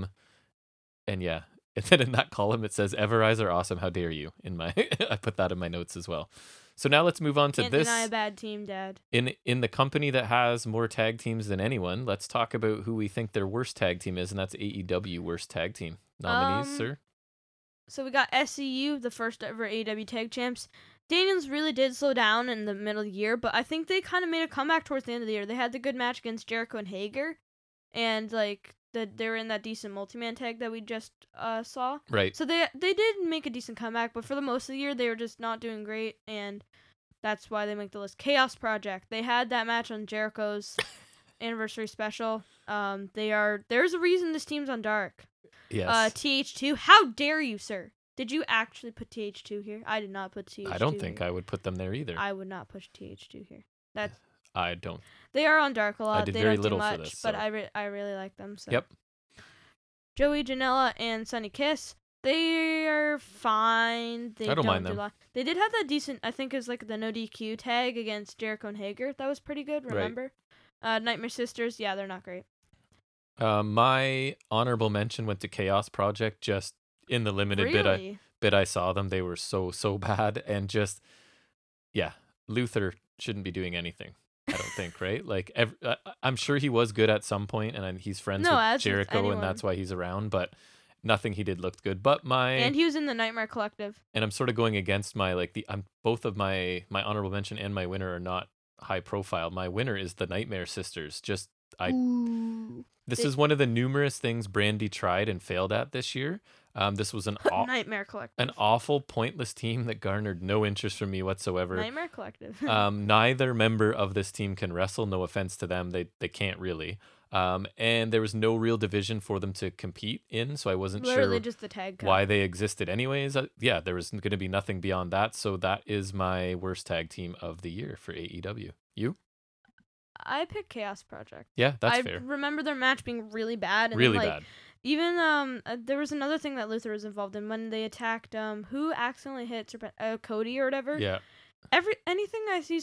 And yeah, and then in that column it says Everrise are awesome. How dare you? I put that in my notes as well. So now let's move on to this. And I a bad team, Dad. In the company that has more tag teams than anyone, let's talk about who we think their worst tag team is, and that's AEW worst tag team. Nominees, sir? So we got SCU, the first ever AEW tag champs. Daniels really did slow down in the middle of the year, but I think they kind of made a comeback towards the end of the year. They had the good match against Jericho and Hager, and like they were in that decent multi-man tag that we just saw. Right. So they did make a decent comeback, but for the most of the year they were just not doing great, and that's why they make the list. Chaos Project. They had that match on Jericho's anniversary special. There's a reason this team's on Dark. Yes. TH2. How dare you, sir? Did you actually put TH2 here? I did not put TH2 I don't think I would put them there either. I would not push TH2 here. I don't. They are on Dark a lot. I did they very don't little do much, for this, but so. I really like them. So. Yep. Joey Janela and Sonny Kiss. They are fine. They I don't mind do them. a lot. They did have that decent, I think it was like the no DQ tag against Jericho and Hager. That was pretty good, remember? Right. Nightmare Sisters, yeah, they're not great. My honorable mention went to Chaos Project. Just in the limited bit I saw them, they were so bad, and just Luther shouldn't be doing anything. I don't think, right? Like I'm sure he was good at some point, and he's friends with Jericho, and that's why he's around. But nothing he did looked good. But and he was in the Nightmare Collective. And I'm sort of going against my both of my honorable mention and my winner are not high profile. My winner is the Nightmare Sisters. Ooh. This is one of the numerous things Brandy tried and failed at this year. This was an Nightmare Collective. An awful, pointless team that garnered no interest from me whatsoever. Nightmare Collective. Neither member of this team can wrestle. No offense to them, they can't really. And there was no real division for them to compete in, so I wasn't Literally sure just the tag cup. why they existed anyways. Yeah, there was going to be nothing beyond that, so that is my worst tag team of the year for AEW. You? I picked Chaos Project. Yeah, that's fair. I remember their match being really bad. And really then, bad. Even there was another thing that Luther was involved in when they attacked who accidentally hit Cody or whatever. Yeah. Anything I see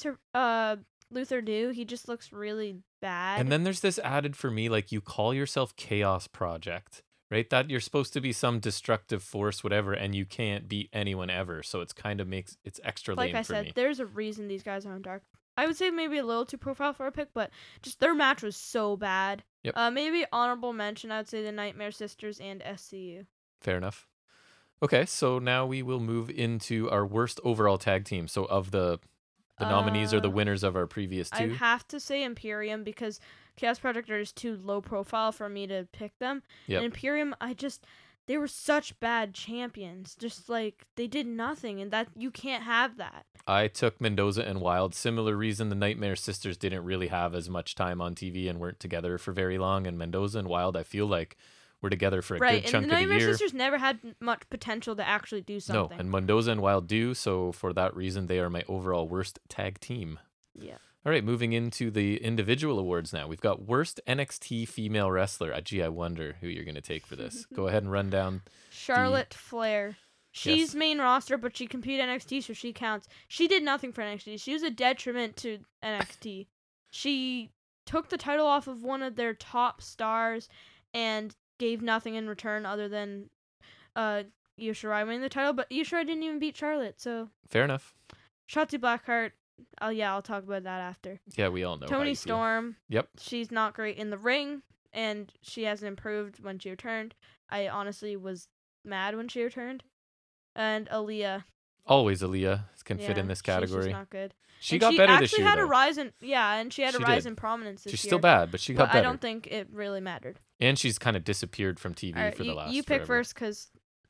Luther do, he just looks really bad. And then there's this added for me, like, you call yourself Chaos Project, right? That you're supposed to be some destructive force, whatever, and you can't beat anyone ever. So it's kind of it's extra lame for me. Like I said, there's a reason these guys are on Dark. I would say maybe a little too profile for a pick, but just their match was so bad. Yep. Maybe honorable mention, I would say the Nightmare Sisters and SCU. Fair enough. Okay, so now we will move into our worst overall tag team. So of the nominees or the winners of our previous two. I have to say Imperium because Chaos Project are just too low profile for me to pick them. Yep. And Imperium, they were such bad champions. Just like they did nothing, and that you can't have that. I took Mendoza and Wild. Similar reason the Nightmare Sisters didn't really have as much time on TV and weren't together for very long. And Mendoza and Wild, I feel like, were together for a good chunk of the year. And the Nightmare Sisters never had much potential to actually do something. No, and Mendoza and Wild do. So for that reason, they are my overall worst tag team. Yeah. All right, moving into the individual awards now. We've got worst NXT female wrestler. Gee, I wonder who you're going to take for this. Go ahead and run down. Charlotte Flair. She's main roster, but she competed NXT, so she counts. She did nothing for NXT. She was a detriment to NXT. She took the title off of one of their top stars and gave nothing in return other than Io Shirai winning the title, but Io Shirai didn't even beat Charlotte, so... Fair enough. Shotzi Blackheart. Oh, yeah, I'll talk about that after. Yeah, we all know. Toni Storm. Yep. She's not great in the ring, and she hasn't improved when she returned. I honestly was mad when she returned. And Aaliyah. Always Aaliyah can fit in this category. She's just not good. She got better this year, She actually had though. a rise in, and she had a rise in prominence this year. She's still bad, but she got better. I don't think it really mattered. And she's kind of disappeared from TV for the last You pick forever. first, because...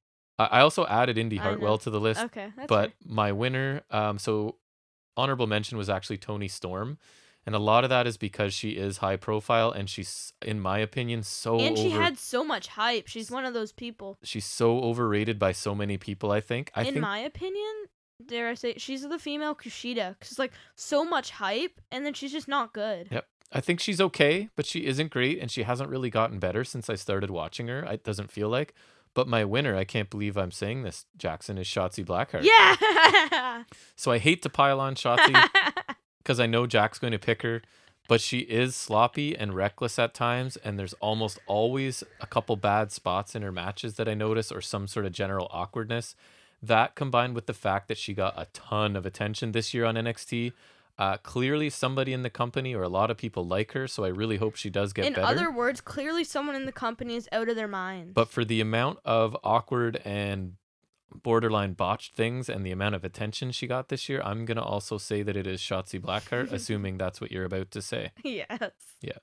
I also added Indy Hartwell to the list. Okay, that's but fair. My winner, so honorable mention was actually Toni Storm. And a lot of that is because she is high profile and she's, in my opinion, she had so much hype. She's one of those people. She's so overrated by so many people, I think. In my opinion, dare I say, she's the female Kushida. Because, like, so much hype, and then she's just not good. Yep. I think she's okay, but she isn't great, and she hasn't really gotten better since I started watching her. It doesn't feel like. But my winner, I can't believe I'm saying this, Jackson, is Shotzi Blackheart. Yeah! So I hate to pile on Shotzi because I know Jack's going to pick her, but she is sloppy and reckless at times, and there's almost always a couple bad spots in her matches that I notice or some sort of general awkwardness. That combined with the fact that she got a ton of attention this year on NXT, clearly somebody in the company or a lot of people like her, so I really hope she does get better. In other words, clearly someone in the company is out of their minds. But for the amount of awkward and borderline botched things and the amount of attention she got this year, I'm going to also say that it is Shotzi Blackheart, assuming that's what you're about to say. Yes. Yeah.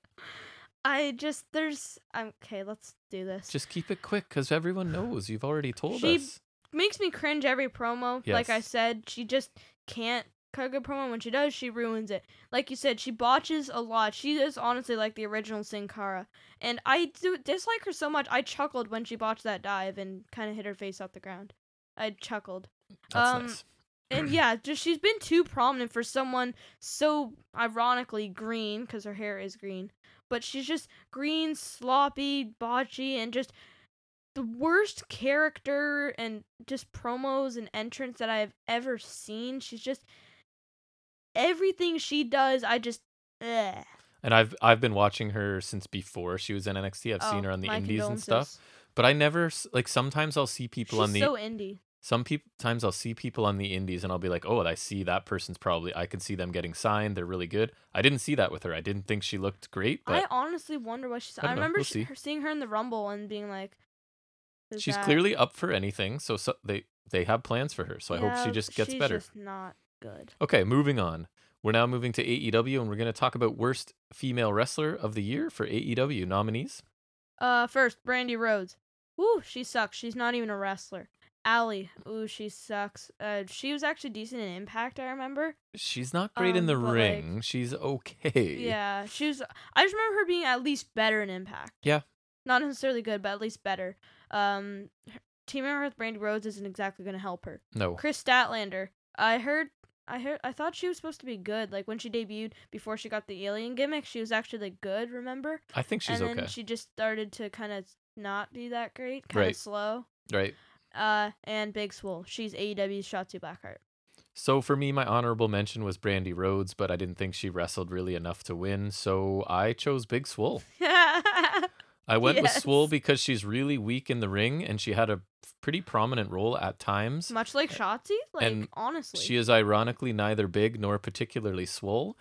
Okay, let's do this. Just keep it quick because everyone knows. You've already told us. Makes me cringe every promo. Yes. Like I said, she just can't cut a good promo. When she does, she ruins it. Like you said, she botches a lot. She is honestly like the original Sin Cara. And I do dislike her so much. I chuckled when she botched that dive and kind of hit her face off the ground. I chuckled. That's nice. And yeah, just she's been too prominent for someone so ironically green, because her hair is green. But she's just green, sloppy, botchy, and just the worst character and just promos and entrance that I've ever seen. She's just everything she does, ugh. And I've been watching her since before she was in NXT. I've seen her on the indies and stuff. But I never, like, sometimes I'll see people on the... She's so indie. Sometimes I'll see people on the indies and I'll be like, oh, I see that person's I could see them getting signed. They're really good. I didn't see that with her. I didn't think she looked great. But I honestly wonder what she's... I remember seeing her in the Rumble and being like... She's clearly up for anything. So they have plans for her. So I hope she just gets better. She's just not good. Okay, moving on. We're now moving to AEW, and we're going to talk about worst female wrestler of the year for AEW nominees. First, Brandy Rhodes. Woo, she sucks. She's not even a wrestler. Allie. Ooh, she sucks. She was actually decent in Impact, I remember. She's not great in the ring. Like, she's okay. Yeah, she was. I just remember her being at least better in Impact. Yeah. Not necessarily good, but at least better. Teaming her with Brandy Rhodes isn't exactly going to help her. No. Chris Statlander. I thought she was supposed to be good. Like when she debuted before she got the alien gimmick, she was actually like good. Remember? I think she's okay. And then she just started to kind of not be that great, kind of slow. Right. And Big Swole. She's AEW's Shotzi Blackheart. So for me, my honorable mention was Brandy Rhodes, but I didn't think she wrestled really enough to win, so I chose Big Swole. I went with Swole because she's really weak in the ring, and she had a pretty prominent role at times. Much like Shotzi, honestly. She is ironically neither big nor particularly swole.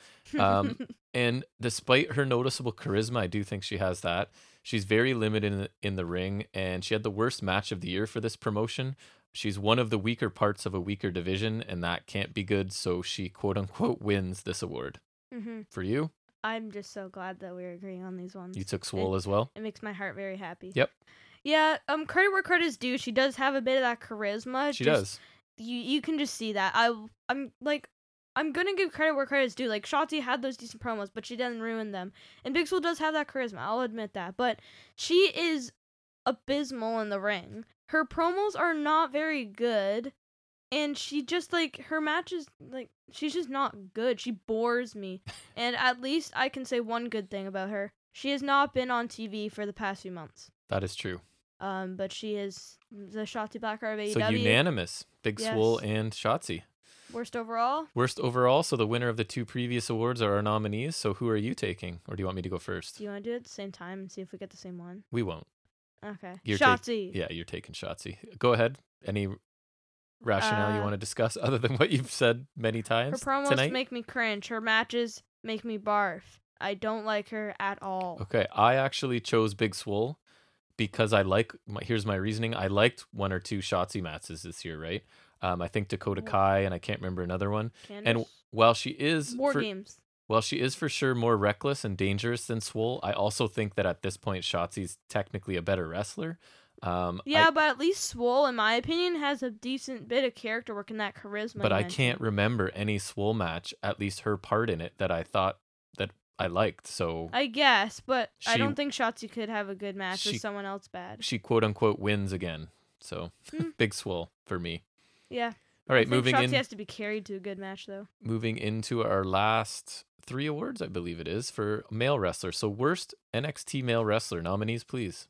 And despite her noticeable charisma, I do think she has that. She's very limited in the ring, and she had the worst match of the year for this promotion. She's one of the weaker parts of a weaker division, and that can't be good, so she quote-unquote wins this award. Mm-hmm. For you? I'm just so glad that we're agreeing on these ones. You took Swole as well? It makes my heart very happy. Yep. Yeah, credit where credit's due. She does have a bit of that charisma. She does. You can just see that. I'm gonna give credit where credit's due. Like Shotzi had those decent promos, but she didn't ruin them. And Big Swole does have that charisma. I'll admit that. But she is abysmal in the ring. Her promos are not very good. And she just, her matches, she's just not good. She bores me. And at least I can say one good thing about her. She has not been on TV for the past few months. That is true. But she is the Shotzi Blackheart of AEW. So unanimous. Big Swole and Shotzi. Worst overall? Worst overall. So the winner of the two previous awards are our nominees. So who are you taking? Or do you want me to go first? Do you want to do it at the same time and see if we get the same one? We won't. Okay. Shotzi. You're taking Shotzi. Go ahead. Any rationale you want to discuss other than what you've said many times Her promos tonight? make me cringe. Her matches make me barf. I don't like her at all. Okay. I actually chose Big Swole because here's my reasoning. I liked one or two Shotzi matches this year, right? I think Dakota Kai, and I can't remember another one. Candice? And while she is Games. While she is for sure more reckless and dangerous than Swole, I also think that at this point Shotzi's technically a better wrestler. But at least Swole, in my opinion, has a decent bit of character work in that charisma. But I can't remember any Swole match, at least her part in it, that I thought that I liked. So I guess, but I don't think Shotzi could have a good match with someone else bad. She quote unquote wins again. So Big Swole for me. Yeah. All right, Shotzi has to be carried to a good match though. Moving into our last 3 awards, I believe it is, for male wrestler. So worst NXT male wrestler nominees, please.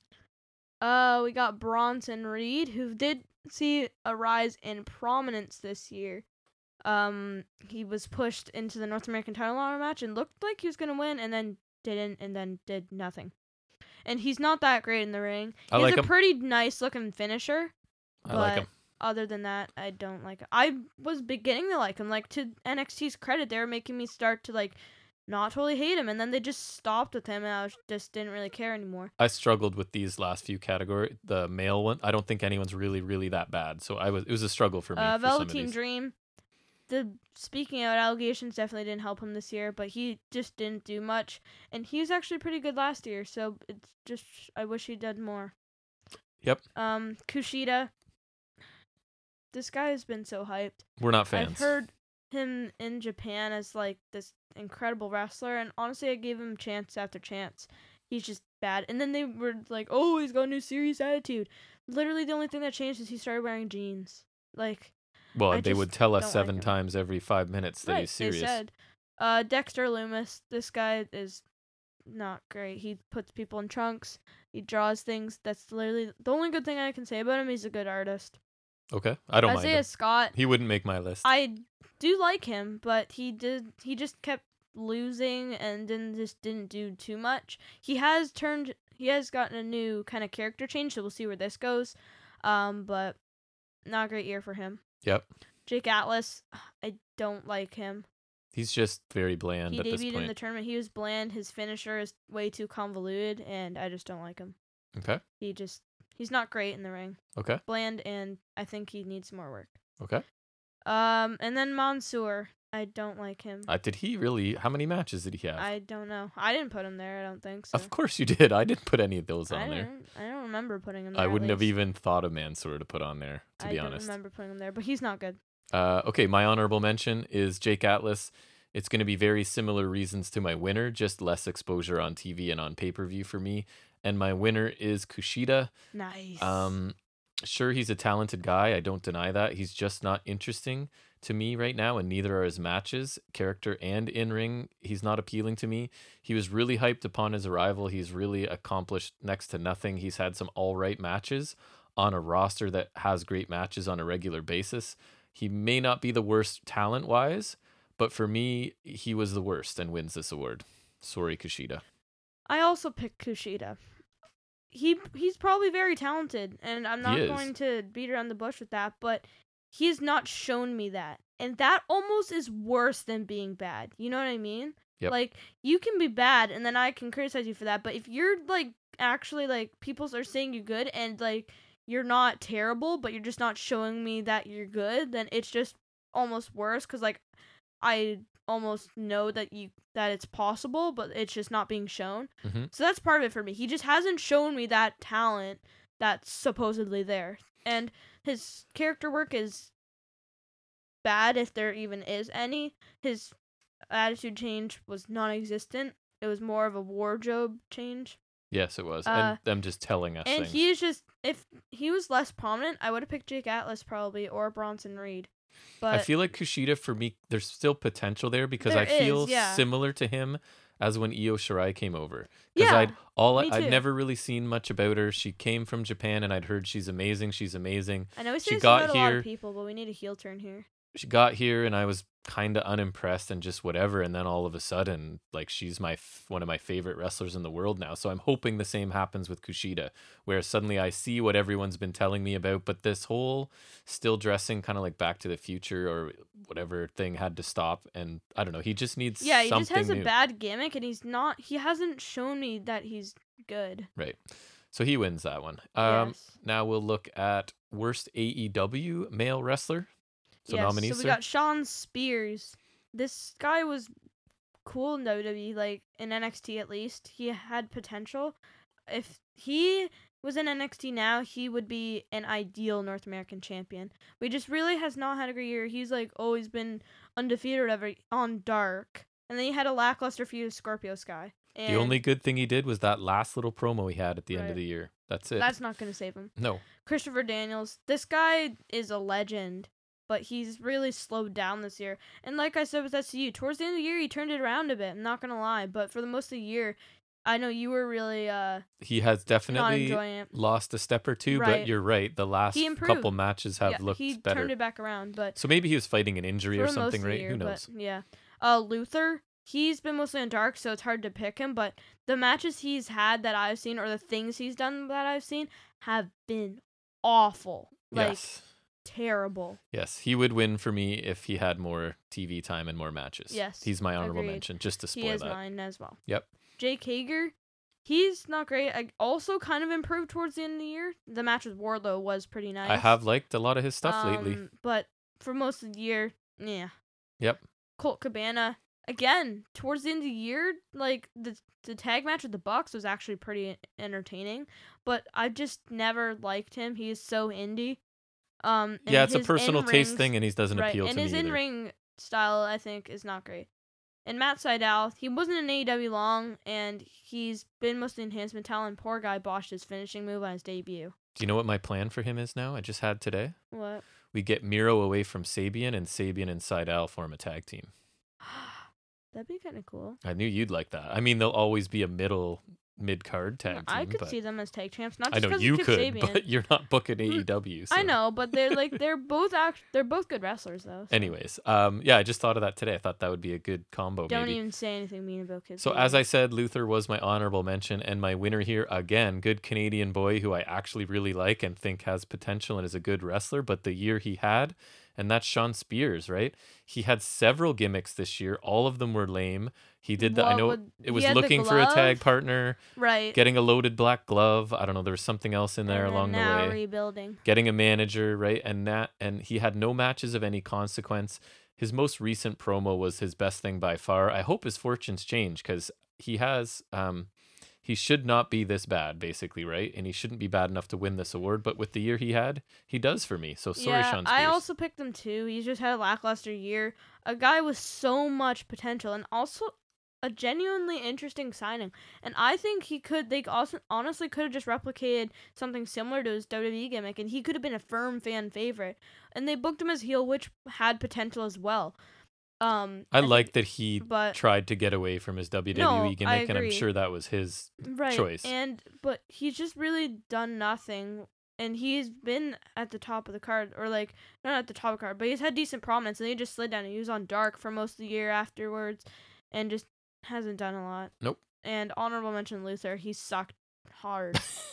We got Bronson Reed, who did see a rise in prominence this year. He was pushed into the North American title ladder match and looked like he was gonna win, and then didn't, and then did nothing. And he's not that great in the ring. He has a pretty nice looking finisher. I like him. Other than that, I don't like him. I was beginning to like him. Like, to NXT's credit, they were making me start to not totally hate him, and then they just stopped with him, and I just didn't really care anymore. I struggled with these last few categories. The male one, I don't think anyone's really, really that bad. So it was a struggle for me. Velveteen Dream. Speaking out allegations definitely didn't help him this year, but he just didn't do much, and he was actually pretty good last year. So it's just I wish he did more. Yep. Kushida. This guy has been so hyped. We're not fans. I've heard him in Japan as this incredible wrestler, and honestly I gave him chance after chance. He's just bad. And then they were like, oh, he's got a new serious attitude. Literally the only thing that changed is he started wearing jeans. Well, they would tell us 7 times every 5 minutes that he's serious. They said. Dexter Lumis, this guy is not great. He puts people in trunks. He draws things. That's literally the only good thing I can say about him. He's a good artist. Okay, I don't mind him. Isaiah Scott. He wouldn't make my list. I do like him, but he just kept losing and didn't do too much. He has gotten a new kind of character change, so we'll see where this goes. But not a great year for him. Yep. Jake Atlas, I don't like him. He's just very bland at this point. He debuted in the tournament. He was bland. His finisher is way too convoluted, and I just don't like him. Okay. He's not great in the ring. Okay. Bland, and I think he needs more work. Okay. And then Mansoor. I don't like him. Did he really? How many matches did he have? I don't know. I didn't put him there. I don't think so. Of course you did. I didn't put any of those on there. I don't remember putting him there. I wouldn't have even thought of Mansoor to put on there, to be honest. I don't remember putting him there, but he's not good. Okay, my honorable mention is Jake Atlas. It's going to be very similar reasons to my winner, just less exposure on TV and on pay-per-view for me. And my winner is Kushida. Nice. Sure, he's a talented guy. I don't deny that. He's just not interesting to me right now, and neither are his matches, character and in-ring. He's not appealing to me. He was really hyped upon his arrival. He's really accomplished next to nothing. He's had some all right matches on a roster that has great matches on a regular basis. He may not be the worst talent-wise, but for me, he was the worst and wins this award. Sorry, Kushida. I also picked Kushida. He's probably very talented, and I'm not going to beat around the bush with that, but he's not shown me that. And that almost is worse than being bad. You know what I mean? Yep. Like, you can be bad, and then I can criticize you for that, but if you're, like, actually, like, people are saying you're good, and, like, you're not terrible, but you're just not showing me that you're good, then it's just almost worse, because, like, I almost know that it's possible, but it's just not being shown. Mm-hmm. So that's part of it for me. He just hasn't shown me that talent that's supposedly there. And his character work is bad, if there even is any. His attitude change was non-existent. It was more of a wardrobe change. Yes, it was. And them just telling us and things. He's just, if he was less prominent, I would have picked Jake Atlas probably, or Bronson Reed. But I feel like Kushida, for me, there's still potential there because I feel similar to him as when Io Shirai came over. Because I'd never really seen much about her. She came from Japan, and I'd heard she's amazing. She's amazing. I know we say this about a lot of people, but we need a heel turn here. She got here, and I was kind of unimpressed and just whatever. And then all of a sudden, like, she's one of my favorite wrestlers in the world now. So I'm hoping the same happens with Kushida, where suddenly I see what everyone's been telling me about, but this whole still dressing kind of like Back to the Future or whatever thing had to stop. And I don't know, he just needs something new. Yeah, he just has a bad gimmick, and he hasn't shown me that he's good. Right. So he wins that one. Yes. Now we'll look at worst AEW male wrestler. So nominees, so we got Shawn Spears. This guy was cool in WWE, like in NXT at least. He had potential. If he was in NXT now, he would be an ideal North American champion. But he just really has not had a great year. He's like always been undefeated or whatever on Dark. And then he had a lackluster feud with Scorpio Sky. And the only good thing he did was that last little promo he had at the end of the year. That's it. That's not going to save him. No. Christopher Daniels. This guy is a legend, but he's really slowed down this year. And like I said with SCU, towards the end of the year, he turned it around a bit. I'm not going to lie. But for the most of the year, I know you were really he has definitely lost a step or two, but you're right. The last couple matches have looked better. He turned it back around. But so maybe he was fighting an injury or something, right? Year, who knows? Yeah. Luther, he's been mostly on Dark, so it's hard to pick him. But the matches he's had that I've seen, or the things he's done that I've seen, have been awful. Yes. Terrible. Yes, he would win for me if he had more TV time and more matches. Yes. He's my honorable mention, just to spoil that. He is mine as well. Yep. Jake Hager, he's not great. I also kind of improved towards the end of the year. The match with Wardlow was pretty nice. I have liked a lot of his stuff lately. But for most of the year, yeah. Yep. Colt Cabana, again, towards the end of the year, like the tag match with the Bucks was actually pretty entertaining, but I just never liked him. He is so indie. Yeah, it's a personal taste thing, and he doesn't appeal to me. And his in-ring style, I think, is not great. And Matt Sydal, he wasn't in AEW long, and he's been mostly enhancement talent. Poor guy botched his finishing move on his debut. Do you know what my plan for him is now? I just had today. What? We get Miro away from Sabian, and Sabian and Sydal form a tag team. That'd be kind of cool. I knew you'd like that. I mean, they'll always be a mid-card tag team. I could see them as tag champs. Not I just know you could, Sabian. But you're not booking AEW. So. I know, but they're both good wrestlers though. So. Anyways, yeah, I just thought of that today. I thought that would be a good combo. Don't even say anything mean about kids. So as I said, Luther was my honorable mention, and my winner here again, good Canadian boy who I actually really like and think has potential and is a good wrestler. But the year he had. And that's Shawn Spears, right? He had several gimmicks this year. All of them were lame. He did that. I know it was looking for a tag partner, right? Getting a loaded black glove. I don't know. There was something else in there along the way. Rebuilding. Getting a manager, right? And he had no matches of any consequence. his most recent promo was his best thing by far. I hope his fortunes change because he has he should not be this bad, basically, right? And he shouldn't be bad enough to win this award. But with the year he had, he does for me. So sorry, Yeah, Sean I Spears. also picked him too. He's just had a lackluster year. A guy with so much potential and also a genuinely interesting signing. And I think they also honestly could have just replicated something similar to his WWE gimmick, and he could have been a firm fan favorite. And they booked him as heel, which had potential as well. I like that he but tried to get away from his WWE no, I gimmick, and I'm agree. sure that was his Right. choice. But he's just really done nothing. And he's been at the top of the card, or like not at the top of the card, but he's had decent prominence. And he just slid down. He was on Dark for most of the year afterwards, and just hasn't done a lot. Nope. And honorable mention Luther, he sucked hard.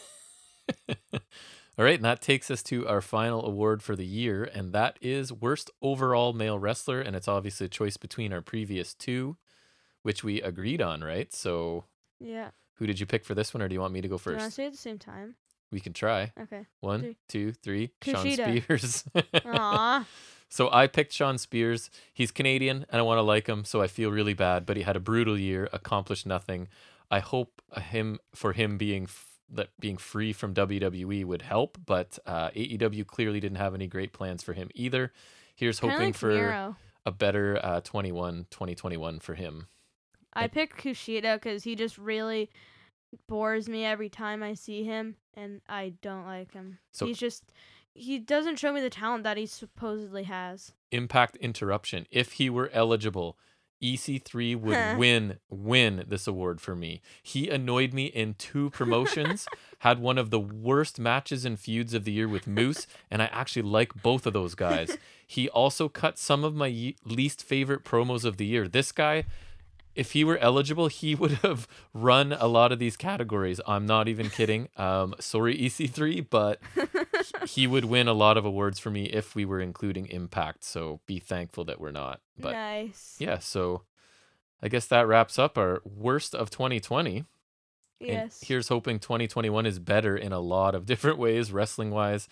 All right, and that takes us to our final award for the year, and that is Worst Overall Male Wrestler, and it's obviously a choice between our previous two, which we agreed on, right? So Yeah. who did you pick for this one, or do you want me to go Do you want to first? say it at the same time? We can try. Okay. 1, Three. 2, 3. Sean Kushida. Spears. Aww. So I picked Sean Spears. He's Canadian, and I want to like him, so I feel really bad. But he had a brutal year, accomplished nothing. I hope him being being free from WWE would help, but AEW clearly didn't have any great plans for him either. Here's Kinda hoping like for Miro. a better 2021 for him. I picked Kushida because he just really bores me every time I see him, and I don't like him. So- He doesn't show me the talent that he supposedly has. Impact interruption. If he were eligible, EC3 would win this award for me. He annoyed me in 2 promotions, had one of the worst matches and feuds of the year with Moose, and I actually like both of those guys. He also cut some of my least favorite promos of the year. This guy, if he were eligible, he would have run a lot of these categories. I'm not even kidding. Sorry, EC3, but he would win a lot of awards for me if we were including Impact. So be thankful that we're not. But Nice. yeah, so I guess that wraps up our worst of 2020. Yes. And here's hoping 2021 is better in a lot of different ways, wrestling wise,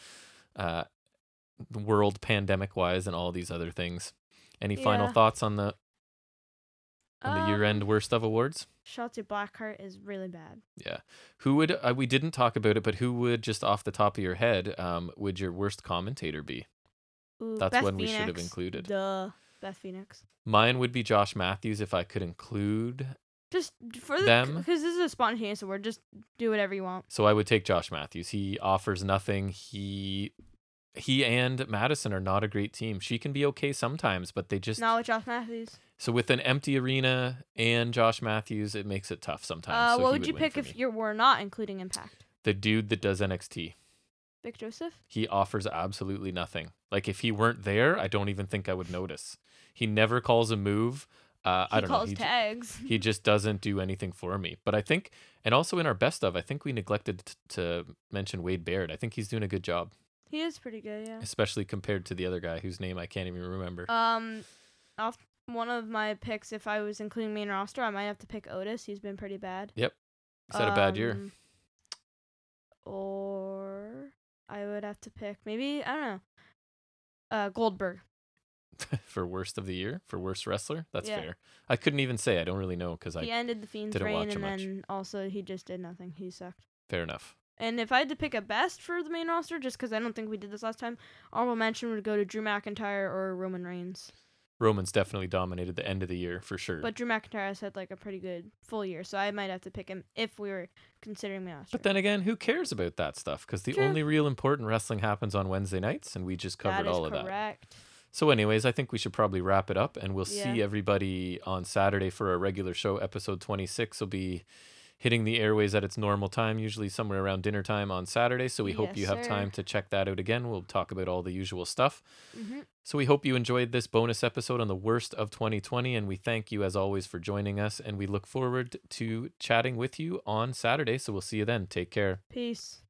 world pandemic wise, and all these other things. Any final Yeah. thoughts on the year-end worst of awards? Shotzi Blackheart is really bad. Yeah. Who would we didn't talk about it, but who would, just off the top of your head, would your worst commentator be? Ooh, That's Beth one we should have Phoenix. included. Duh. Beth Phoenix. Mine would be Josh Matthews if I could include. Just for Them? because this is a spontaneous award. Just do whatever you want. So I would take Josh Matthews. He offers nothing. He and Madison are not a great team. She can be okay sometimes, but they just Not with Josh Matthews. so with an empty arena and Josh Matthews, it makes it tough sometimes. So What he would you win pick for if me. you were not including Impact? The dude that does NXT? Vic Joseph? He offers absolutely nothing. Like if he weren't there, I don't even think I would notice. He never calls a move. I He don't know. calls tags. He just doesn't do anything for me. But I think, and also in our best of, I think we neglected to mention Wade Barrett. I think he's doing a good job, He is pretty good, yeah. especially compared to the other guy whose name I can't even remember. Off one of my picks, if I was including main roster, I might have to pick Otis. He's been pretty bad. He's had a bad year. Or I would have to pick maybe, I don't know, Goldberg. For worst of the year, for worst wrestler. That's Yeah. fair. I couldn't even say. I don't really know because He I ended the Fiend's didn't reign, watch and him much. then also he just did nothing. He sucked. Fair enough. And if I had to pick a best for the main roster, just because I don't think we did this last time, honorable mention would go to Drew McIntyre or Roman Reigns. Roman's definitely dominated the end of the year for sure. But Drew McIntyre has had like a pretty good full year, so I might have to pick him if we were considering main roster. But then again, who cares about that stuff? Because the True. only real important wrestling happens on Wednesday nights, and we just covered all of that. Correct. So anyways, I think we should probably wrap it up, and we'll Yeah. see everybody on Saturday for our regular show. Episode 26 will be hitting the airways at its normal time, usually somewhere around dinner time on Saturday. So we hope Yes, you have sir. time to check that out again. We'll talk about all the usual stuff. Mm-hmm. So we hope you enjoyed this bonus episode on the worst of 2020, and we thank you as always for joining us, and we look forward to chatting with you on Saturday. So we'll see you then. Take care. Peace.